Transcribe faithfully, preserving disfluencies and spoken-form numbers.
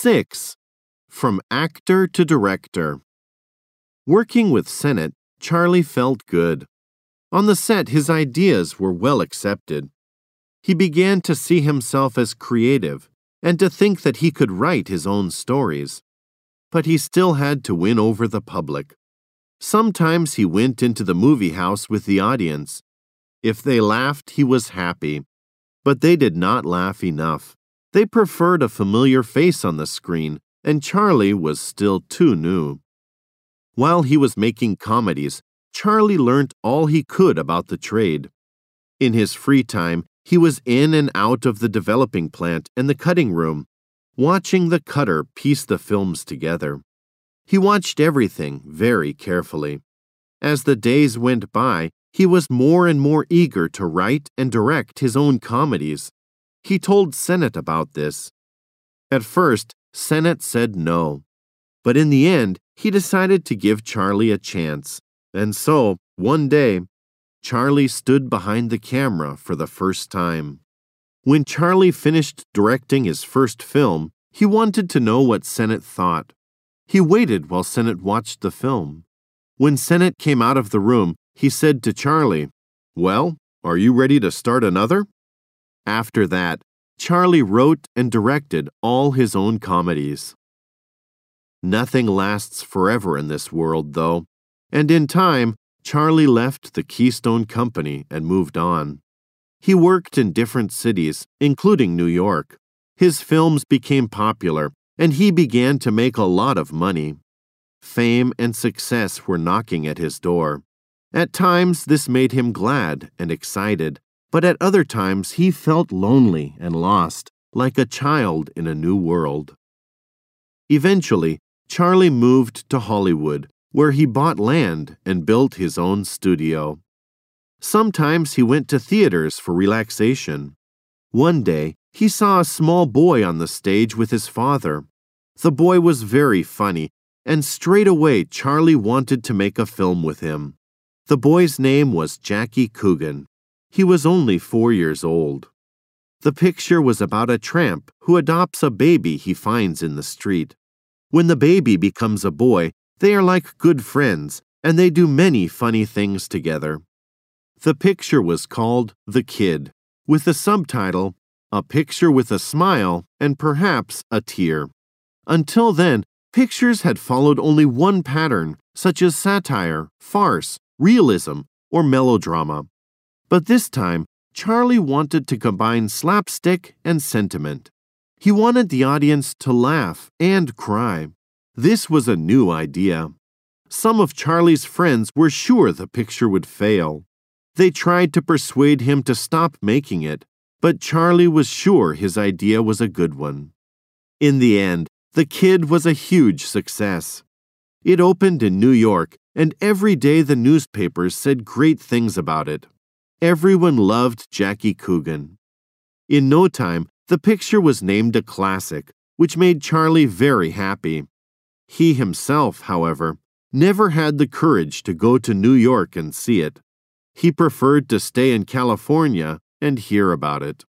six. From Actor to Director. Working with Sennett, Charlie felt good. On the set, his ideas were well accepted. He began to see himself as creative and to think that he could write his own stories. But he still had to win over the public. Sometimes he went into the movie house with the audience. If they laughed, he was happy. But they did not laugh enough. They preferred a familiar face on the screen, and Charlie was still too new. While he was making comedies, Charlie learned all he could about the trade. In his free time, he was in and out of the developing plant and the cutting room, watching the cutter piece the films together. He watched everything very carefully. As the days went by, he was more and more eager to write and direct his own comedies. He told Sennett about this. At first, Sennett said no. But in the end, he decided to give Charlie a chance. And so, one day, Charlie stood behind the camera for the first time. When Charlie finished directing his first film, he wanted to know what Sennett thought. He waited while Sennett watched the film. When Sennett came out of the room, he said to Charlie, "Well, are you ready to start another?" After that, Charlie wrote and directed all his own comedies. Nothing lasts forever in this world, though, and in time, Charlie left the Keystone Company and moved on. He worked in different cities, including New York. His films became popular, and he began to make a lot of money. Fame and success were knocking at his door. At times, this made him glad and excited, but at other times he felt lonely and lost, like a child in a new world. Eventually, Charlie moved to Hollywood, where he bought land and built his own studio. Sometimes he went to theaters for relaxation. One day, he saw a small boy on the stage with his father. The boy was very funny, and straight away Charlie wanted to make a film with him. The boy's name was Jackie Coogan. He was only four years old. The picture was about a tramp who adopts a baby he finds in the street. When the baby becomes a boy, they are like good friends, and they do many funny things together. The picture was called The Kid, with the subtitle, A Picture with a Smile and Perhaps a Tear. Until then, pictures had followed only one pattern, such as satire, farce, realism, or melodrama. But this time, Charlie wanted to combine slapstick and sentiment. He wanted the audience to laugh and cry. This was a new idea. Some of Charlie's friends were sure the picture would fail. They tried to persuade him to stop making it, but Charlie was sure his idea was a good one. In the end, The Kid was a huge success. It opened in New York, and every day the newspapers said great things about it. Everyone loved Jackie Coogan. In no time, the picture was named a classic, which made Charlie very happy. He himself, however, never had the courage to go to New York and see it. He preferred to stay in California and hear about it.